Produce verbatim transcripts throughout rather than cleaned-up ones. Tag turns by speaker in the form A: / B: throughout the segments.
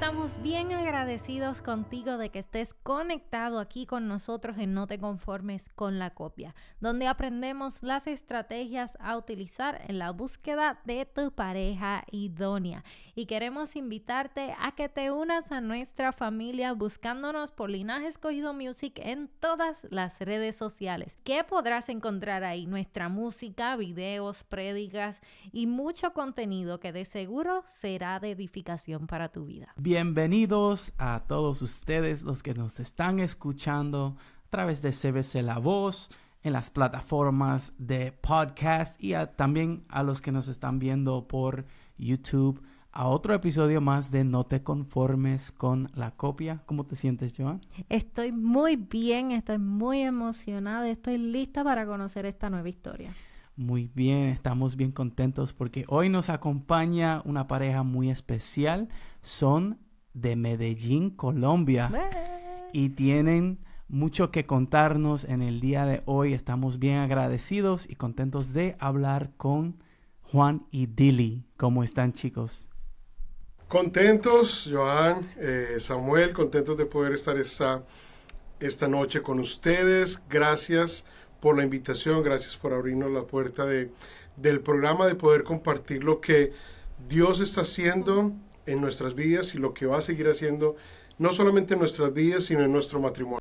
A: Estamos bien agradecidos contigo de que estés conectado aquí con nosotros en No Te Conformes con la Copia, donde aprendemos las estrategias a utilizar en la búsqueda de tu pareja idónea. Y queremos invitarte a que te unas a nuestra familia buscándonos por Linaje Escogido Music en todas las redes sociales. ¿Qué podrás encontrar ahí? Nuestra música, videos, prédicas y mucho contenido que de seguro será de edificación para tu vida.
B: Bienvenidos a todos ustedes los que nos están escuchando a través de C B C La Voz, en las plataformas de podcast y a, también a los que nos están viendo por YouTube, a otro episodio más de No Te Conformes con la Copia. ¿Cómo te sientes, Joan?
A: Estoy muy bien, estoy muy emocionada, estoy lista para conocer esta nueva historia.
B: Muy bien, estamos bien contentos porque hoy nos acompaña una pareja muy especial. Son de Medellín, Colombia. ¡Bye! Y tienen mucho que contarnos en el día de hoy. Estamos bien agradecidos y contentos de hablar con Juan y Dili. ¿Cómo están, chicos?
C: Contentos, Joan, eh, Samuel, contentos de poder estar esta, esta noche con ustedes. Gracias por la invitación, gracias por abrirnos la puerta de, del programa, de poder compartir lo que Dios está haciendo en nuestras vidas y lo que va a seguir haciendo, no solamente en nuestras vidas, sino en nuestro matrimonio.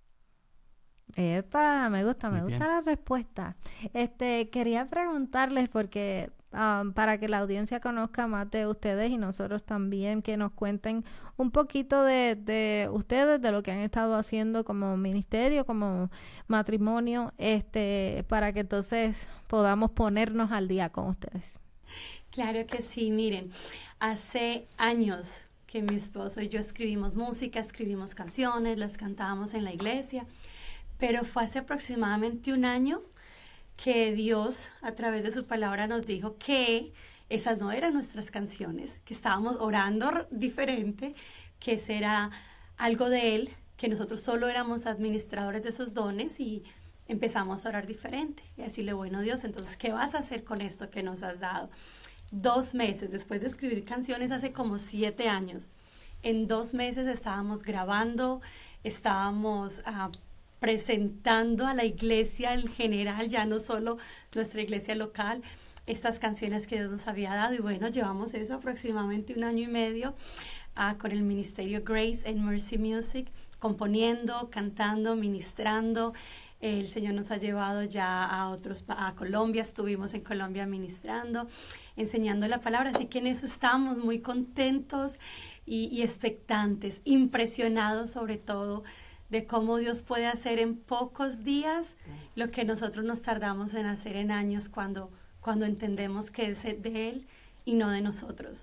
A: Epa, me gusta, me
B: Muy
A: gusta
B: bien.
A: la respuesta. Este, quería preguntarles porque um, para que la audiencia conozca más de ustedes y nosotros también, que nos cuenten un poquito de, de ustedes, de lo que han estado haciendo como ministerio, como matrimonio, este, para que entonces podamos ponernos al día con ustedes.
D: Claro que sí, miren, hace años que mi esposo y yo escribimos música, escribimos canciones, las cantábamos en la iglesia. Pero fue hace aproximadamente un año que Dios, a través de su palabra, nos dijo que esas no eran nuestras canciones, que estábamos orando diferente, que ese era algo de Él, que nosotros solo éramos administradores de esos dones y empezamos a orar diferente. Y decirle, bueno, Dios, entonces, ¿qué vas a hacer con esto que nos has dado? Dos meses, después de escribir canciones hace como siete años, en dos meses estábamos grabando, estábamos Uh, presentando a la iglesia en general, ya no solo nuestra iglesia local, estas canciones que Dios nos había dado. Y bueno, llevamos eso aproximadamente un año y medio uh, con el ministerio Grace and Mercy Music, componiendo, cantando, ministrando. El Señor nos ha llevado ya a otros, a Colombia, estuvimos en Colombia ministrando, enseñando la palabra, así que en eso estamos muy contentos y, y expectantes, impresionados sobre todo de cómo Dios puede hacer en pocos días lo que nosotros nos tardamos en hacer en años cuando, cuando entendemos que es de Él y no de nosotros.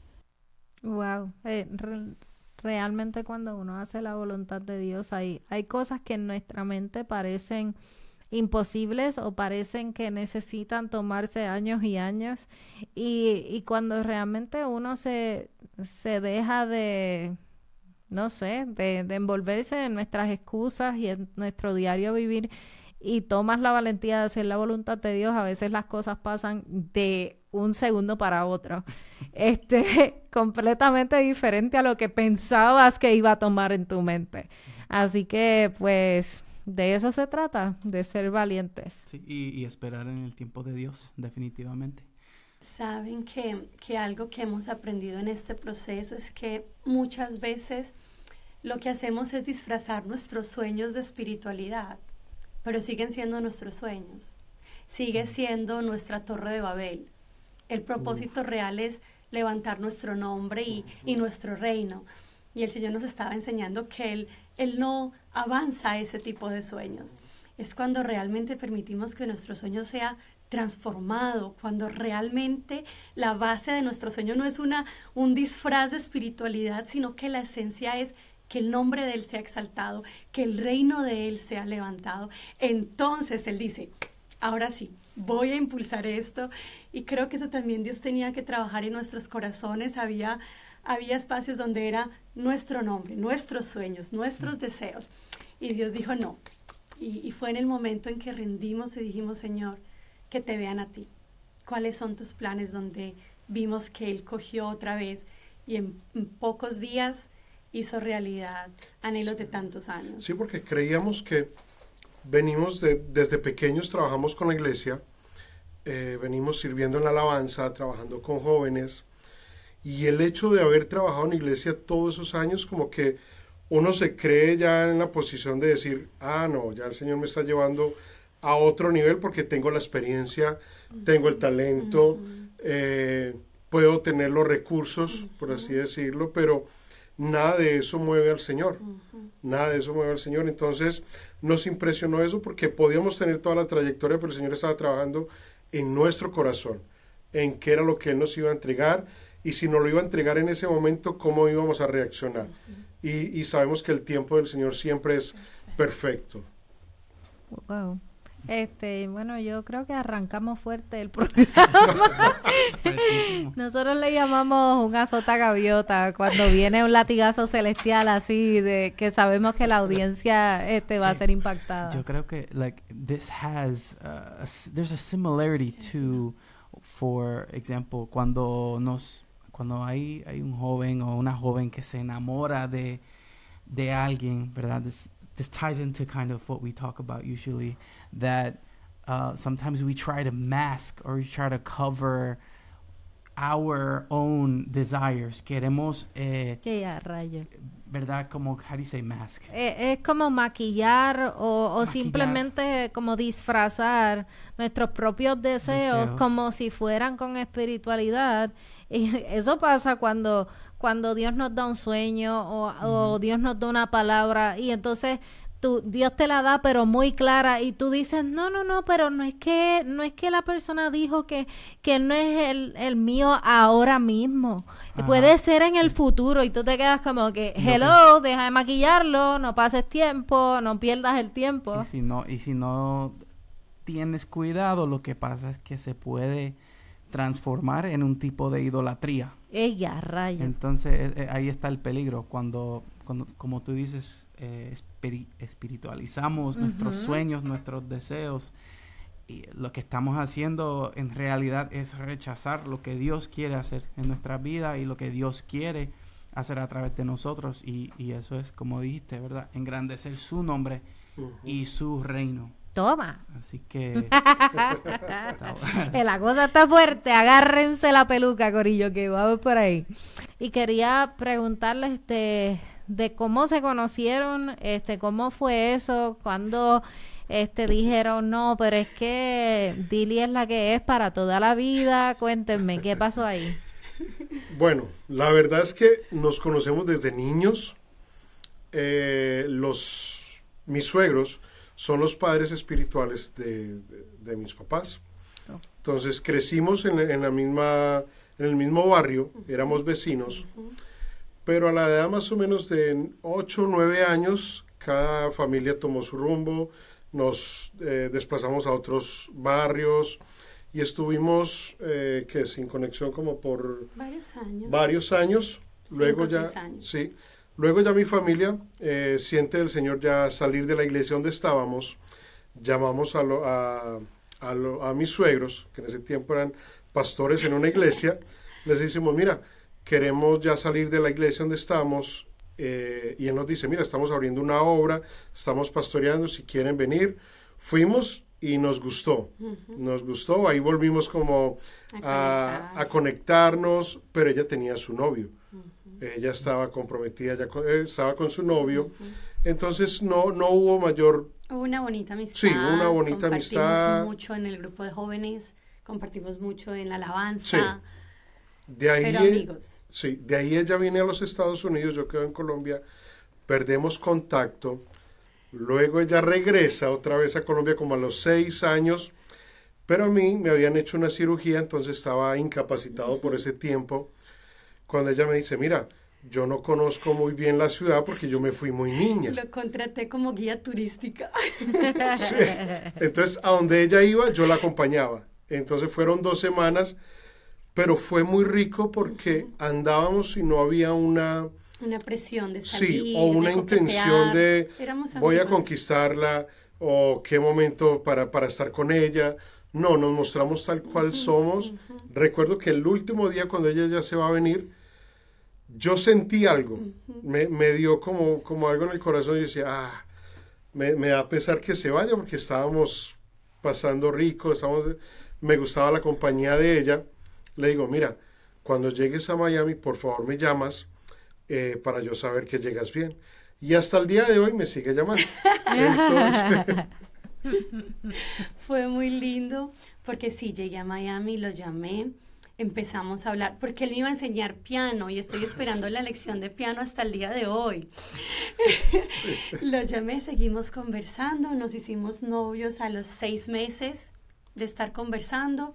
A: Wow, eh, re- realmente cuando uno hace la voluntad de Dios hay, hay cosas que en nuestra mente parecen imposibles o parecen que necesitan tomarse años y años y, y cuando realmente uno se, se deja de... no sé, de, de envolverse en nuestras excusas y en nuestro diario vivir y tomas la valentía de hacer la voluntad de Dios, a veces las cosas pasan de un segundo para otro. Este, completamente diferente a lo que pensabas que iba a tomar en tu mente. Así que, pues, de eso se trata, de ser valientes.
B: Sí, y, y esperar en el tiempo de Dios, definitivamente.
D: Saben que, que algo que hemos aprendido en este proceso es que muchas veces lo que hacemos es disfrazar nuestros sueños de espiritualidad, pero siguen siendo nuestros sueños, sigue siendo nuestra torre de Babel. El propósito Uf. real es levantar nuestro nombre y, y nuestro reino. Y el Señor nos estaba enseñando que Él, Él no avanza a ese tipo de sueños. Es cuando realmente permitimos que nuestro sueño sea transformado, cuando realmente la base de nuestro sueño no es una, un disfraz de espiritualidad, sino que la esencia es que el nombre de Él sea exaltado, que el reino de Él sea levantado. Entonces Él dice, ahora sí, voy a impulsar esto. Y creo que eso también Dios tenía que trabajar en nuestros corazones. Había, había espacios donde era nuestro nombre, nuestros sueños, nuestros deseos. Y Dios dijo no. Y, y fue en el momento en que rendimos y dijimos, Señor, que te vean a ti. ¿Cuáles son tus planes? Donde vimos que Él cogió otra vez y en, en pocos días hizo realidad anhelos de tantos años.
C: Sí, porque creíamos que venimos de, desde pequeños, trabajamos con la iglesia, eh, venimos sirviendo en la alabanza, trabajando con jóvenes, y el hecho de haber trabajado en la iglesia todos esos años, como que uno se cree ya en la posición de decir, ah, no, ya el Señor me está llevando a otro nivel porque tengo la experiencia, uh-huh. tengo el talento, uh-huh. eh, puedo tener los recursos, uh-huh. por así decirlo, pero nada de eso mueve al Señor, uh-huh. nada de eso mueve al Señor. Entonces nos impresionó eso porque podíamos tener toda la trayectoria, pero el Señor estaba trabajando en nuestro corazón, en qué era lo que Él nos iba a entregar, y si nos lo iba a entregar en ese momento, cómo íbamos a reaccionar. Uh-huh. Y, y sabemos que el tiempo del Señor siempre es perfecto.
A: Wow. Este, bueno, yo creo que arrancamos fuerte el programa. Nosotros le llamamos un azota gaviota cuando viene un latigazo celestial así, de que sabemos que la audiencia este va sí. a ser impactada.
B: Yo creo que like this has uh, a, there's a similarity to, for example, cuando nos cuando hay hay un joven o una joven que se enamora de de alguien, ¿verdad? This, this ties into kind of what we talk about usually, that uh, sometimes we try to mask or we try to cover our own desires. Queremos, eh,
A: ¿Qué ya, rayo?
B: ¿Verdad? Como, how do you say mask?
A: Eh, es como maquillar o, o maquillar. Simplemente como disfrazar nuestros propios deseos, deseos como si fueran con espiritualidad. Y eso pasa cuando... cuando Dios nos da un sueño o, uh-huh. o Dios nos da una palabra y entonces tú, Dios te la da pero muy clara y tú dices, no, no, no, pero no es que no es que la persona dijo que, que no es el, el mío ahora mismo. Uh-huh. Puede ser en el futuro y tú te quedas como que, hello, no, deja de maquillarlo, no pases tiempo, no pierdas el tiempo.
B: Y si no, y si no tienes cuidado, lo que pasa es que se puede transformar en un tipo de idolatría.
A: Ella, raya.
B: Entonces, eh, ahí está el peligro. Cuando, cuando como tú dices, eh, espiri- espiritualizamos uh-huh. nuestros sueños, nuestros deseos, y lo que estamos haciendo en realidad es rechazar lo que Dios quiere hacer en nuestra vida y lo que Dios quiere hacer a través de nosotros. Y, y eso es, como dijiste, ¿verdad? Engrandecer su nombre uh-huh. y su reino.
A: Toma.
B: Así que...
A: La cosa está fuerte. Agárrense la peluca, corillo, que vamos por ahí. Y quería preguntarles este, de cómo se conocieron, este, cómo fue eso, cuando este, dijeron, no, pero es que Dili es la que es para toda la vida. Cuéntenme, ¿qué pasó ahí?
C: Bueno, la verdad es que nos conocemos desde niños. Eh, los, mis suegros son los padres espirituales de, de, de mis papás. Oh. Entonces crecimos en, en la misma, en el mismo barrio, éramos vecinos, uh-huh. pero a la edad más o menos de ocho o nueve años, cada familia tomó su rumbo, nos eh, desplazamos a otros barrios y estuvimos, eh, que sin conexión como por
D: varios años.
C: Varios años. Luego
D: Cinco,
C: ya,
D: seis años.
C: Sí. Luego ya mi familia eh, siente el Señor ya salir de la iglesia donde estábamos. Llamamos a, lo, a, a, lo, a mis suegros, que en ese tiempo eran pastores en una iglesia. Les decimos, mira, queremos ya salir de la iglesia donde estamos. Eh, y él nos dice, mira, estamos abriendo una obra, estamos pastoreando, si quieren venir. Fuimos y nos gustó. Uh-huh. Nos gustó. Ahí volvimos como a, a, a conectarnos, pero ella tenía a su novio. Uh-huh. Ella estaba comprometida, ya con, eh, estaba con su novio, uh-huh. entonces no, no hubo mayor...
D: Hubo una bonita amistad.
C: Sí, una bonita
D: compartimos
C: amistad.
D: Compartimos mucho en el grupo de jóvenes, compartimos mucho en la alabanza,
C: sí. De ahí,
D: pero amigos.
C: Sí, de ahí ella viene a los Estados Unidos, yo quedo en Colombia, perdemos contacto, luego ella regresa otra vez a Colombia como a los seis años, pero a mí me habían hecho una cirugía, entonces estaba incapacitado uh-huh. por ese tiempo. Cuando ella me dice, mira, yo no conozco muy bien la ciudad porque yo me fui muy niña.
D: Lo contraté como guía turística.
C: Sí. Entonces, a donde ella iba, yo la acompañaba. Entonces, fueron dos semanas, pero fue muy rico porque uh-huh. andábamos y no había una...
D: Una presión de salir,
C: sí, o una
D: de
C: intención de voy a
D: amigos.
C: Conquistarla o qué momento para, para estar con ella. No, nos mostramos tal cual uh-huh, somos. Uh-huh. Recuerdo que el último día cuando ella ya se va a venir, yo sentí algo, uh-huh. me, me dio como, como algo en el corazón y decía, ah, me, me da pesar que se vaya porque estábamos pasando rico, estábamos, me gustaba la compañía de ella. Le digo, mira, cuando llegues a Miami, por favor me llamas eh, para yo saber que llegas bien. Y hasta el día de hoy me sigue llamando. Entonces...
D: Fue muy lindo porque sí, llegué a Miami, lo llamé, empezamos a hablar, porque él me iba a enseñar piano y estoy esperando la lección de piano hasta el día de hoy. Sí, sí. Lo llamé, seguimos conversando, nos hicimos novios a los seis meses de estar conversando.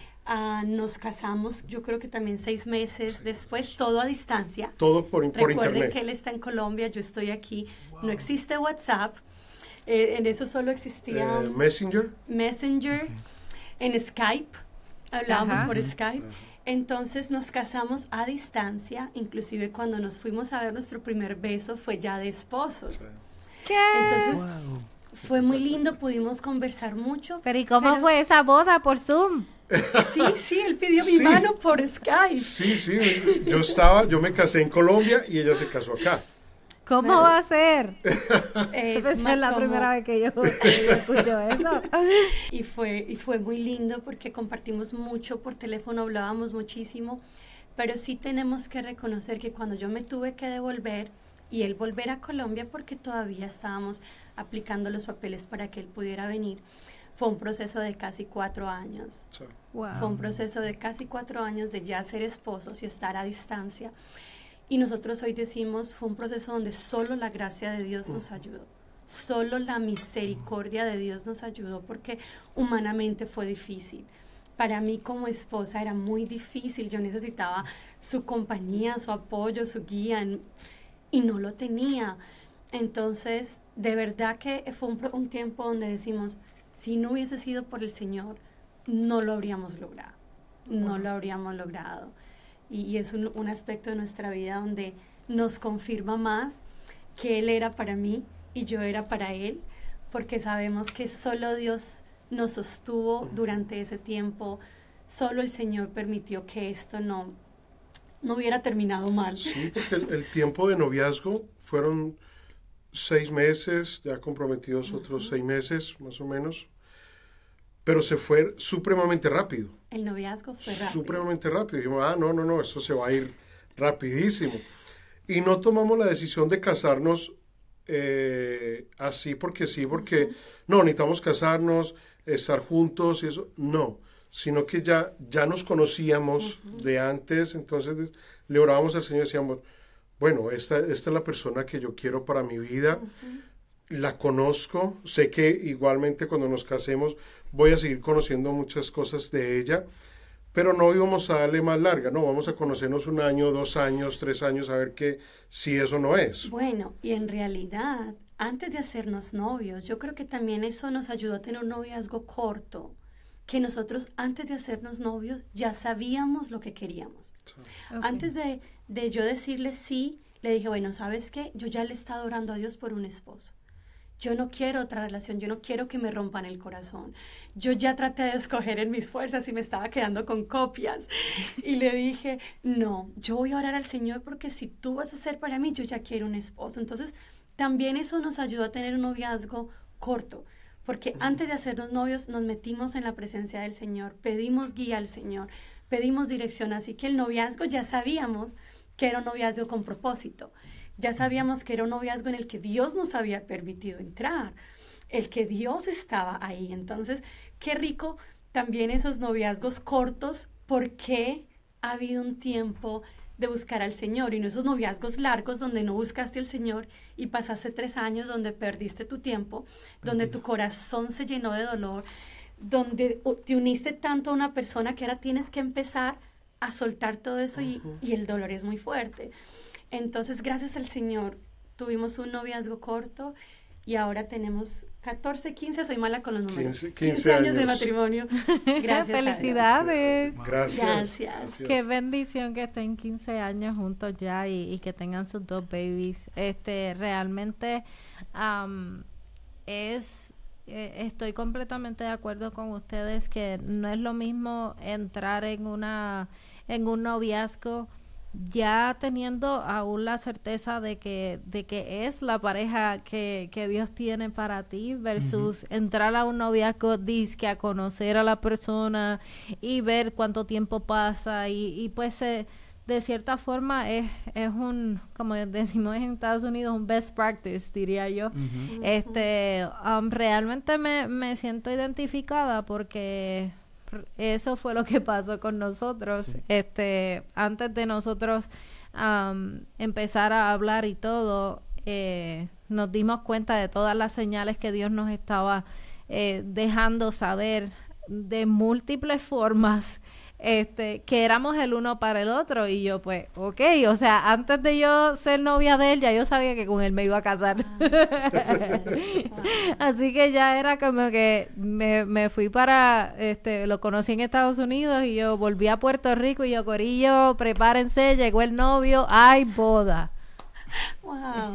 D: Uh, nos casamos, yo creo que también seis meses sí. después, todo a distancia.
C: Todo por, por
D: Recuerden
C: internet.
D: Recuerden que él está en Colombia, yo estoy aquí. Wow. No existe WhatsApp. Eh, en eso solo existía...
C: Eh, Messenger.
D: Messenger. Okay. En Skype. Hablábamos Ajá. por Skype.
C: Ajá.
D: Entonces nos casamos a distancia. Inclusive cuando nos fuimos a ver nuestro primer beso fue ya de esposos. Sí.
A: ¿Qué?
D: Entonces...
B: Wow.
D: Fue muy lindo, pudimos conversar mucho.
A: Pero ¿y cómo
D: pero...
A: fue esa boda por Zoom?
D: Sí, sí, él pidió
C: sí.
D: mi mano por Skype.
C: Sí, sí, yo estaba, yo me casé en Colombia y ella se casó acá.
A: ¿Cómo
D: pero,
A: va a ser?
D: Eh,
A: Esa es la como... primera vez que yo, que yo escucho eso.
D: Y fue, y fue muy lindo porque compartimos mucho por teléfono, hablábamos muchísimo, pero sí tenemos que reconocer que cuando yo me tuve que devolver y él volver a Colombia porque todavía estábamos aplicando los papeles para que él pudiera venir, fue un proceso de casi cuatro años.
C: Sí.
A: Wow.
D: Fue un proceso de casi cuatro años de ya ser esposos y estar a distancia. Y nosotros hoy decimos, fue un proceso donde solo la gracia de Dios nos ayudó. Solo la misericordia de Dios nos ayudó porque humanamente fue difícil. Para mí como esposa era muy difícil. Yo necesitaba su compañía, su apoyo, su guía y no lo tenía. Entonces, de verdad que fue un, un tiempo donde decimos, si no hubiese sido por el Señor, no lo habríamos logrado, no lo habríamos logrado. Y, y es un, un aspecto de nuestra vida donde nos confirma más que Él era para mí y yo era para Él, porque sabemos que solo Dios nos sostuvo durante ese tiempo, solo el Señor permitió que esto no, no hubiera terminado mal.
C: Sí, porque el, el tiempo de noviazgo fueron seis meses, ya comprometidos uh-huh. otros seis meses, más o menos. Pero se fue supremamente rápido.
D: El noviazgo fue rápido.
C: Supremamente rápido. Dijimos, ah, no, no, no, esto se va a ir rapidísimo. Y no tomamos la decisión de casarnos eh, así porque sí, porque uh-huh. no, necesitamos casarnos, estar juntos y eso. No, sino que ya, ya nos conocíamos uh-huh. de antes, entonces le orábamos al Señor y decíamos, bueno, esta, esta es la persona que yo quiero para mi vida. Uh-huh. La conozco, sé que igualmente cuando nos casemos voy a seguir conociendo muchas cosas de ella, pero no íbamos a darle más larga, no, vamos a conocernos un año, dos años, tres años, a ver que si eso no es.
D: Bueno, y en realidad, antes de hacernos novios, yo creo que también eso nos ayudó a tener un noviazgo corto, que nosotros antes de hacernos novios ya sabíamos lo que queríamos. Okay. Antes de, de yo decirle sí, le dije, bueno, ¿sabes qué? Yo ya le he estado orando a Dios por un esposo. Yo no quiero otra relación, yo no quiero que me rompan el corazón. Yo ya traté de escoger en mis fuerzas y me estaba quedando con copias. Y le dije, no, yo voy a orar al Señor porque si tú vas a ser para mí, yo ya quiero un esposo. Entonces, también eso nos ayudó a tener un noviazgo corto. Porque antes de hacernos novios, nos metimos en la presencia del Señor, pedimos guía al Señor, pedimos dirección. Así que el noviazgo ya sabíamos que era un noviazgo con propósito. Ya sabíamos que era un noviazgo en el que Dios nos había permitido entrar, el que Dios estaba ahí. Entonces, qué rico también esos noviazgos cortos, porque ha habido un tiempo de buscar al Señor y no esos noviazgos largos donde no buscaste al Señor y pasaste tres años donde perdiste tu tiempo, donde tu corazón se llenó de dolor, donde te uniste tanto a una persona que ahora tienes que empezar a soltar todo eso y, y el dolor es muy fuerte. Entonces, gracias al Señor, tuvimos un noviazgo corto y ahora tenemos catorce, quince, soy mala con los números.
C: quince, quince, quince años.
D: años de matrimonio. Gracias.
A: Felicidades.
C: Gracias.
D: Gracias.
C: Gracias.
A: Qué bendición que estén quince años juntos ya y, y que tengan sus dos babies. Este, realmente um, es, eh, estoy completamente de acuerdo con ustedes que no es lo mismo entrar en una, en un noviazgo ya teniendo aún la certeza de que, de que es la pareja que, que Dios tiene para ti, versus uh-huh. entrar a un noviazgo disque a conocer a la persona y ver cuánto tiempo pasa y, y pues eh, de cierta forma es, es un, como decimos en Estados Unidos, un best practice, diría yo. Uh-huh. Este, um, realmente me, me siento identificada porque eso fue lo que pasó con nosotros. Sí. Este, antes de nosotros um, empezar a hablar y todo, eh, nos dimos cuenta de todas las señales que Dios nos estaba eh, dejando saber de múltiples formas, este, que éramos el uno para el otro. Y yo pues, ok, o sea, antes de yo ser novia de él, ya yo sabía que con él me iba a casar. Ah. Así que ya era como que me, me fui para, este, lo conocí en Estados Unidos y yo volví a Puerto Rico y yo, corillo, prepárense, llegó el novio, ¡ay, boda! Wow.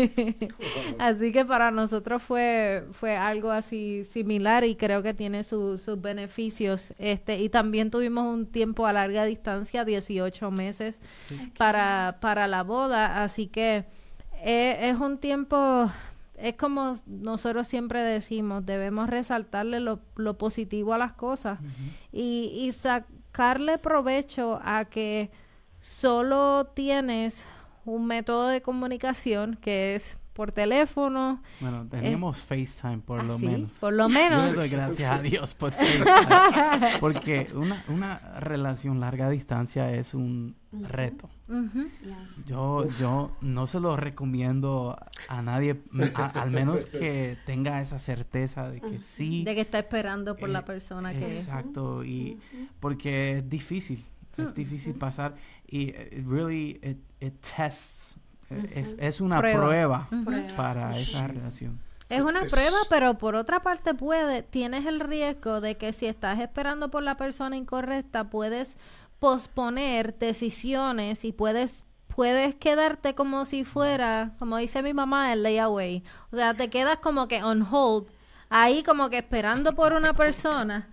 A: Así que para nosotros fue fue algo así similar y creo que tiene su, sus beneficios. Este y también tuvimos un tiempo a larga distancia, dieciocho meses okay. para para la boda, así que es, es un tiempo, es como nosotros siempre decimos, debemos resaltarle lo, lo positivo a las cosas uh-huh. y, y sacarle provecho a que solo tienes un método de comunicación que es por teléfono.
B: Bueno, tenemos eh, FaceTime por ¿ah, lo
A: sí?
B: menos.
A: Por lo menos.
B: Yo le doy gracias sí. a Dios por FaceTime. Porque una, una relación larga distancia es un uh-huh. reto. Uh-huh. Yes. Yo, yo no se lo recomiendo a nadie, a, al menos que tenga esa certeza de que uh-huh. sí.
A: De que está esperando por eh, la persona que...
B: Exacto, y uh-huh. porque es difícil. Es difícil pasar y it really it, it tests uh-huh. es, es una prueba, prueba uh-huh. para esa relación.
A: Es una es... prueba, pero por otra parte puede, tienes el riesgo de que si estás esperando por la persona incorrecta, puedes posponer decisiones y puedes puedes quedarte como si fuera, como dice mi mamá, el layaway. O sea, te quedas como que on hold, ahí como que esperando por una persona.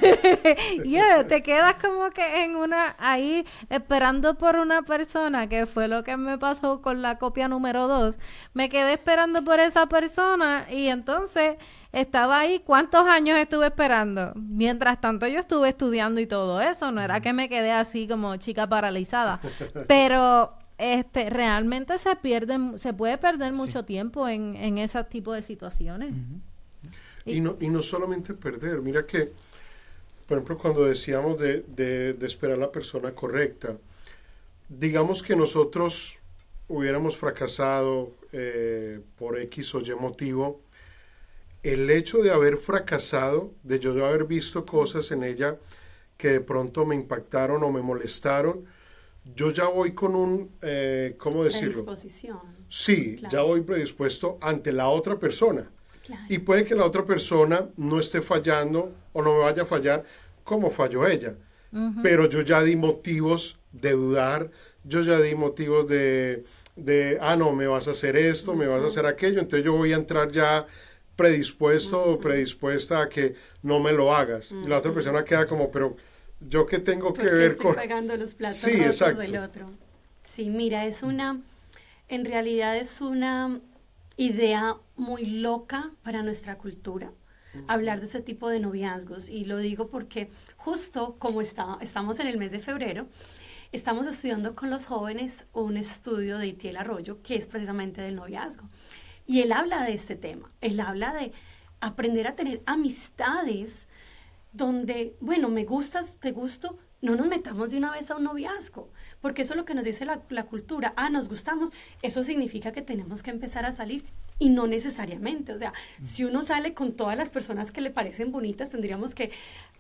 A: Yeah, te quedas como que en una, ahí esperando por una persona, que fue lo que me pasó con la copia número dos. Me quedé esperando por esa persona y entonces estaba ahí. ¿Cuántos años estuve esperando? Mientras tanto yo estuve estudiando y todo eso. No era que me quedé así como chica paralizada. Pero este realmente se pierde, se puede perder sí. mucho tiempo en, en ese tipo de situaciones.
C: Uh-huh. Y no, y no solamente perder, mira que, por ejemplo, cuando decíamos de, de, de esperar a la persona correcta, digamos que nosotros hubiéramos fracasado eh, por X o Y motivo, el hecho de haber fracasado, de yo haber visto cosas en ella que de pronto me impactaron o me molestaron, yo ya voy con un, eh, ¿cómo decirlo?
D: Predisposición.
C: Sí, claro. Ya voy predispuesto ante la otra persona. Claro. Y puede que la otra persona no esté fallando o no me vaya a fallar como falló ella. Uh-huh. Pero yo ya di motivos de dudar, yo ya di motivos de, de, ah, no, me vas a hacer esto, uh-huh. me vas a hacer aquello. Entonces yo voy a entrar ya predispuesto uh-huh. o predispuesta a que no me lo hagas. Uh-huh. Y la otra persona queda como, pero yo qué tengo que ver
D: estoy
C: con...
D: pagando los platos sí, rotos del otro. Sí, mira, es una, en realidad es una idea muy loca para nuestra cultura, uh-huh. hablar de ese tipo de noviazgos, y lo digo porque justo como está, estamos en el mes de febrero, estamos estudiando con los jóvenes un estudio de Itiel Arroyo que es precisamente del noviazgo, y él habla de este tema, él habla de aprender a tener amistades donde, bueno, me gustas, te gusto, no nos metamos de una vez a un noviazgo, porque eso es lo que nos dice la, la cultura. Ah, nos gustamos, eso significa que tenemos que empezar a salir, y no necesariamente. O sea, mm. si uno sale con todas las personas que le parecen bonitas, tendríamos que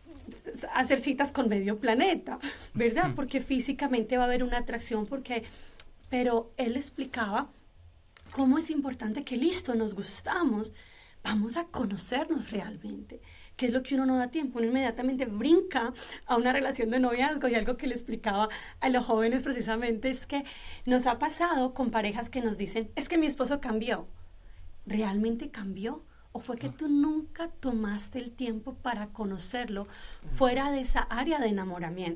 D: hacer citas con medio planeta, ¿verdad? Mm. Porque físicamente va a haber una atracción, porque, pero él explicaba cómo es importante que listo, nos gustamos, vamos a conocernos realmente. Que es lo que uno no da tiempo, uno inmediatamente brinca a una relación de noviazgo, y algo que le explicaba a los jóvenes precisamente es que nos ha pasado con parejas que nos dicen, es que mi esposo cambió. ¿Realmente cambió? ¿O fue que tú nunca tomaste el tiempo para conocerlo fuera de esa área de enamoramiento?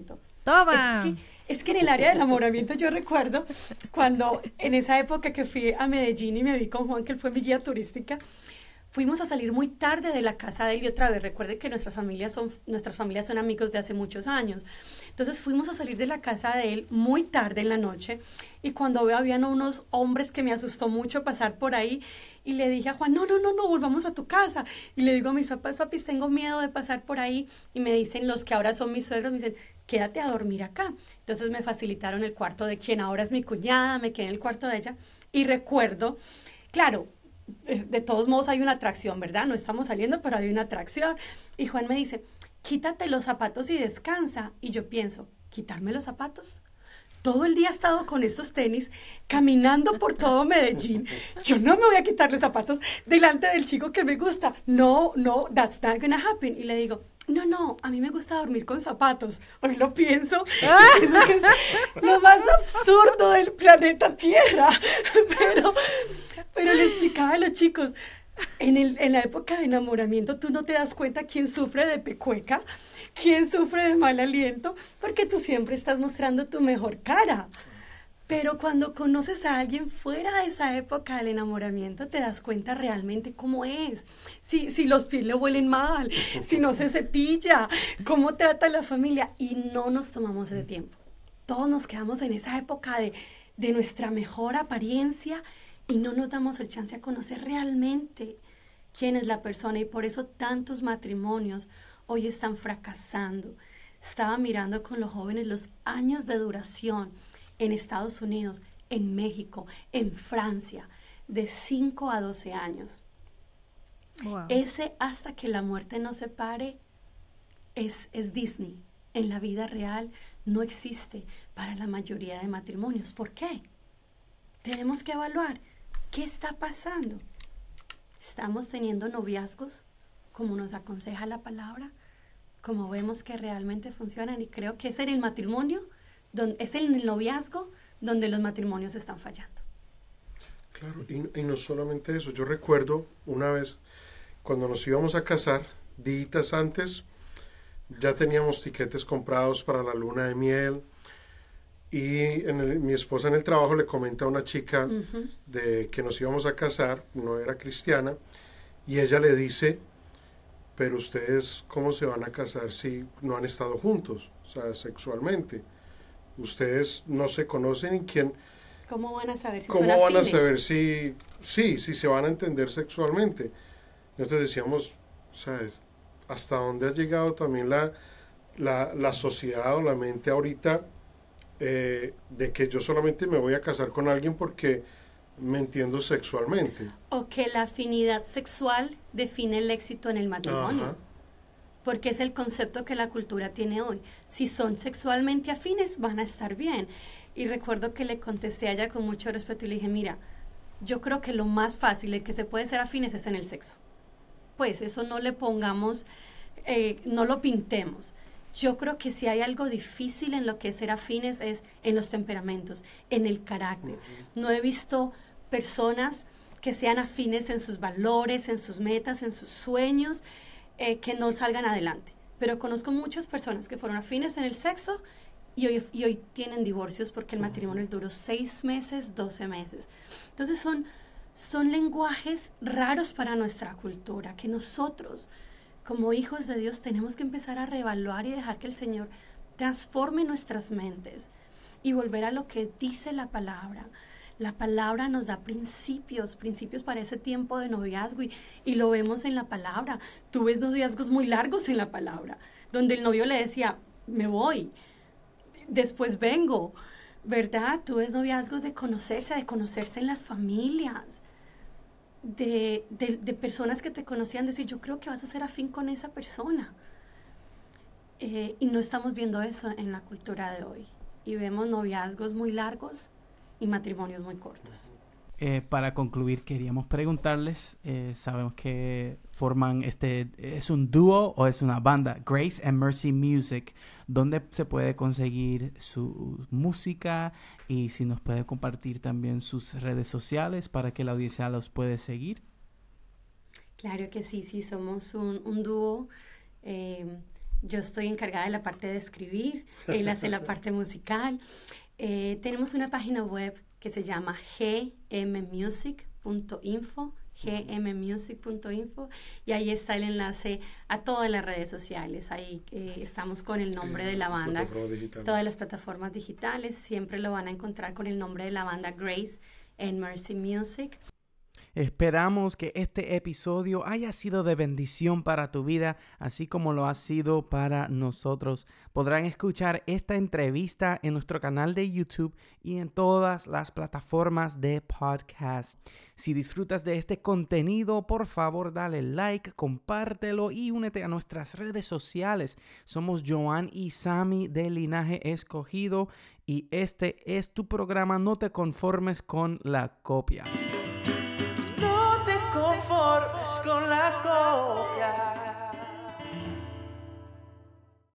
A: ¡Toma!
D: Es que, es que en el área de enamoramiento yo recuerdo cuando en esa época que fui a Medellín y me vi con Juan, que él fue mi guía turística, fuimos a salir muy tarde de la casa de él y otra vez, recuerde que nuestras familias son, nuestras familias son amigos de hace muchos años. Entonces fuimos a salir de la casa de él muy tarde en la noche y cuando veo habían unos hombres que me asustó mucho pasar por ahí y le dije a Juan, no, no, no, no, volvamos a tu casa. Y le digo a mis papás, papis, tengo miedo de pasar por ahí y me dicen los que ahora son mis suegros, me dicen, quédate a dormir acá. Entonces me facilitaron el cuarto de quien ahora es mi cuñada, me quedé en el cuarto de ella y recuerdo, claro, de todos modos hay una atracción, ¿verdad? No estamos saliendo, pero hay una atracción. Y Juan me dice, quítate los zapatos y descansa. Y yo pienso, ¿quitarme los zapatos? Todo el día he estado con estos tenis, caminando por todo Medellín. Yo no me voy a quitar los zapatos delante del chico que me gusta. No, no, that's not gonna happen. Y le digo, no, no, a mí me gusta dormir con zapatos. Hoy lo pienso, y pienso que es lo más absurdo del planeta Tierra. Pero, pero le explicaba a los chicos, en, el, en la época de enamoramiento tú no te das cuenta quién sufre de pecueca, quién sufre de mal aliento, porque tú siempre estás mostrando tu mejor cara. Pero cuando conoces a alguien fuera de esa época del enamoramiento, te das cuenta realmente cómo es. Si, si los pies le huelen mal, si no se cepilla, cómo trata a la familia. Y no nos tomamos ese tiempo. Todos nos quedamos en esa época de, de nuestra mejor apariencia y no nos damos el chance a conocer realmente quién es la persona. Y por eso tantos matrimonios hoy están fracasando. Estaba mirando con los jóvenes los años de duración en Estados Unidos, en México, en Francia, de cinco a doce años. Wow. Ese hasta que la muerte nos separe es, es Disney. En la vida real no existe para la mayoría de matrimonios. ¿Por qué? Tenemos que evaluar qué está pasando. ¿Estamos teniendo noviazgos como nos aconseja la palabra? Como vemos que realmente funcionan. Y creo que es en el matrimonio Don, es en el noviazgo donde los matrimonios están fallando.
C: Claro, y, y no solamente eso. Yo recuerdo una vez cuando nos íbamos a casar, días antes, ya teníamos tiquetes comprados para la luna de miel y en el, mi esposa en el trabajo le comenta a una chica uh-huh. de que nos íbamos a casar, no era cristiana, y ella le dice, pero ustedes ¿cómo se van a casar si no han estado juntos? O sea, sexualmente. Ustedes no se conocen y quién...
D: ¿Cómo van a saber si
C: ¿Cómo
D: son
C: van
D: afines?
C: a saber si... Sí, si se van a entender sexualmente. Entonces decíamos, ¿sabes? Hasta dónde ha llegado también la, la, la sociedad o la mente ahorita eh, de que yo solamente me voy a casar con alguien porque me entiendo sexualmente.
D: O que la afinidad sexual define el éxito en el matrimonio. Ajá. Porque es el concepto que la cultura tiene hoy. Si son sexualmente afines, van a estar bien. Y recuerdo que le contesté a ella con mucho respeto y le dije, mira, yo creo que lo más fácil de que se puede ser afines es en el sexo. Pues eso no le pongamos, eh, no lo pintemos. Yo creo que si hay algo difícil en lo que es ser afines es en los temperamentos, en el carácter. Uh-huh. No he visto personas que sean afines en sus valores, en sus metas, en sus sueños, Eh, que no salgan adelante. Pero conozco muchas personas que fueron afines en el sexo y hoy, y hoy tienen divorcios porque el matrimonio duró seis meses, doce meses. Entonces son, son lenguajes raros para nuestra cultura que nosotros como hijos de Dios tenemos que empezar a reevaluar y dejar que el Señor transforme nuestras mentes y volver a lo que dice la palabra. La palabra nos da principios, principios para ese tiempo de noviazgo y, y lo vemos en la palabra. Tú ves noviazgos muy largos en la palabra, donde el novio le decía, me voy, después vengo, ¿verdad? Tú ves noviazgos de conocerse, de conocerse en las familias, de, de, de personas que te conocían, decir, yo creo que vas a ser afín con esa persona. Eh, y no estamos viendo eso en la cultura de hoy. Y vemos noviazgos muy largos y matrimonios muy cortos.
B: Eh, para concluir, queríamos preguntarles, eh, sabemos que forman este, ¿es un dúo o es una banda? Grace and Mercy Music. ¿Dónde se puede conseguir su música? Y si nos puede compartir también sus redes sociales para que la audiencia los puede seguir.
D: Claro que sí, sí, somos un, un dúo. Eh, Yo estoy encargada de la parte de escribir, él hace la parte musical. Eh, tenemos una página web que se llama g m music punto info, g m music punto info, y ahí está el enlace a todas las redes sociales. Ahí eh, estamos con el nombre eh, de la banda, todas las plataformas digitales, siempre lo van a encontrar con el nombre de la banda Grace and Mercy Music.
B: Esperamos que este episodio haya sido de bendición para tu vida, así como lo ha sido para nosotros. Podrán escuchar esta entrevista en nuestro canal de YouTube y en todas las plataformas de podcast. Si disfrutas de este contenido, por favor dale like, compártelo y únete a nuestras redes sociales. Somos Joan y Sammy de Linaje Escogido y este es tu programa No te conformes con la copia.
E: Conformes con la copia.